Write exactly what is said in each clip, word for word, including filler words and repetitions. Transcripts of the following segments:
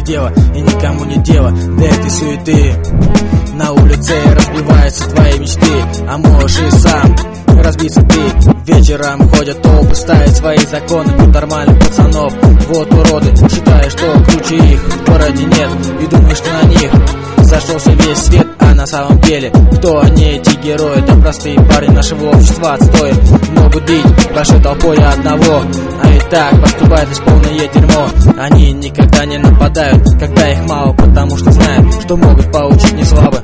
дело, и никому не дело до этой суеты. На улице разбиваются твои мечты, а можешь и сам разбиться ты. Вечером ходят толпы, ставят свои законы под нормальных пацанов. Вот уроды, считая, что круче их в городе нет, и думаешь, что на них зашелся весь свет. А на самом деле, кто они, эти герои? Да простые парни нашего общества отстой. Могут бить большой толпой одного, а и так поступает лишь полное дерьмо. Они никогда не нападают, когда их мало, потому что знают, что могут получить не слабо.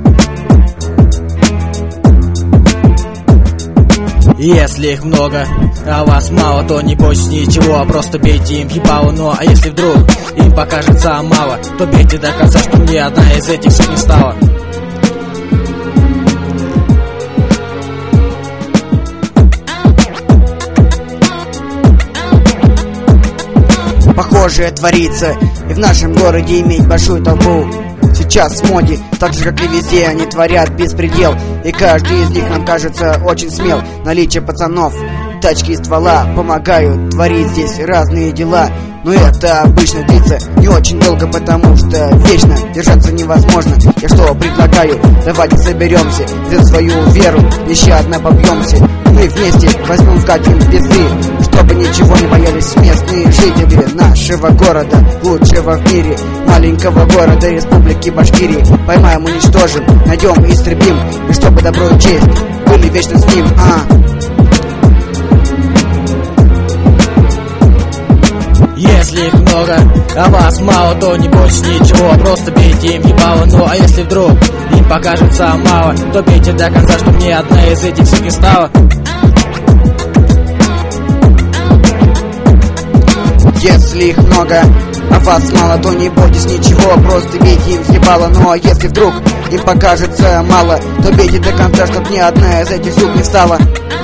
Если их много, а вас мало, то не бойтесь ничего, просто бейте им ебало. Ну а если вдруг им покажется мало, то бейте до конца, что ни одна из этих сил не стала. Похожее творится и в нашем городе иметь большую толпу. Сейчас в моде, так же как и везде, они творят беспредел, и каждый из них нам кажется очень смел. Наличие пацанов, тачки и ствола помогают творить здесь разные дела. Но это обычно длится не очень долго, потому что вечно держаться невозможно. Я что предлагаю, давайте соберемся, за свою веру нещадно побьемся. Мы вместе возьмем вкатим пизды, чтобы ничего не боялись местные жители нашего города, лучшего в мире, маленького города республики Башкирии. Поймаем, уничтожим, найдем и истребим, и чтобы добро и честь были вечно с ним. а Если их много, а вас мало, то не бойтесь ничего, просто бейте им ебало. Ну а если вдруг им покажется мало, то бейте до конца, чтоб ни одна из этих сил не стала. Если их много, а вас мало, то не бойтесь ничего, просто бейте им ебало. Ну а если вдруг им покажется мало, то бейте до конца, чтоб ни одна из этих сук не стала.